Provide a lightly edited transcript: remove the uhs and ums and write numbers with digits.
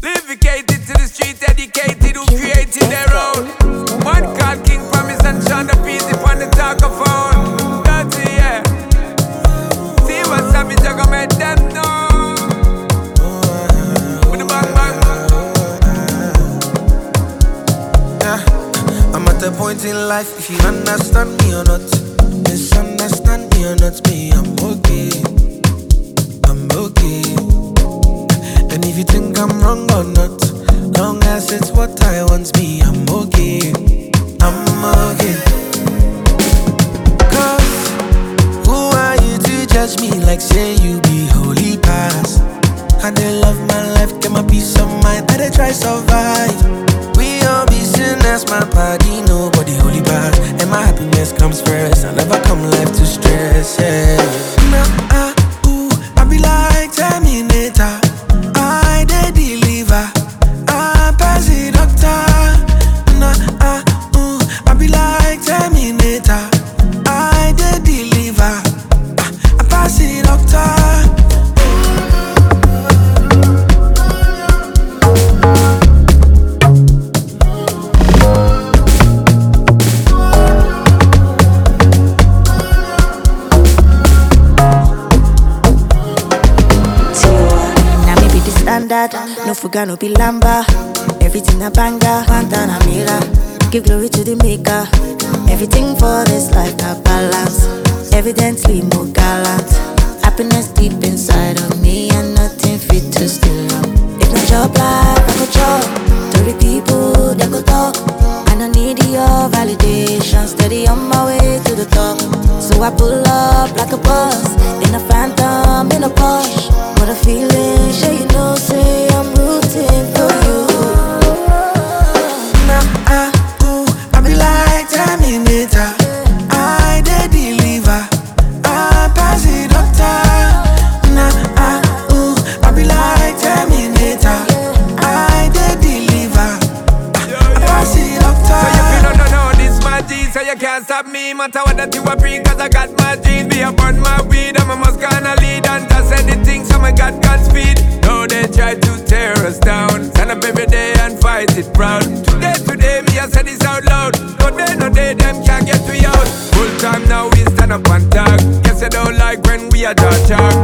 Livicated to the street, educated, who created their own. One called King Promise and Sean the Peace upon the talkaphone. Dirty, yeah. See what savage I gonna make them know. With the bang bang. Yeah, I'm at the point in life, if you understand me or not. Misunderstand me or not, me, I'm okay. I'm okay. And if you think I'm wrong or not, long as it's what I want, me, I'm okay. I'm okay. Cause who are you to judge me like say you be holy past? I dey love my life, get my peace of mind, I dey try survive. We all be sinners, my body, nobody holy past. And my happiness comes first, I never come life to stress, yeah. I be like Terminator, I dey deliver, I pass the doctor. I be like Terminator, I dey deliver, I pass the doctor. No fuga, no be lamba. Everything a banger, Pantana Mira. Give glory to the maker. Everything for this life a balance. Evidently more gallant. Happiness deep inside of me and nothing fit to steal up. If not job life, I go job. To the people that go talk. I don't need your validation. Steady on my way to the top. So I pull up like a boss. In a phantom, in a Porsche. What a feeling, sure you know, say I'm rooting for you. I be like Terminator, I dey deliver, I pass the doctor. I be like Terminator, I dey deliver, I pass the doctor. So you feel no, no, this my G, so you can't stop me. Matter what that you a bring, cause I got my dreams. Be up on my weed, I'm a must gonna lead. And just anything, so I got God's speed. Now they try to tear us down. Stand up every day and fight it proud. Today, me I say this out loud. No day, them can't get me out. Full time now we stand up and talk. Guess I don't like when we are talk.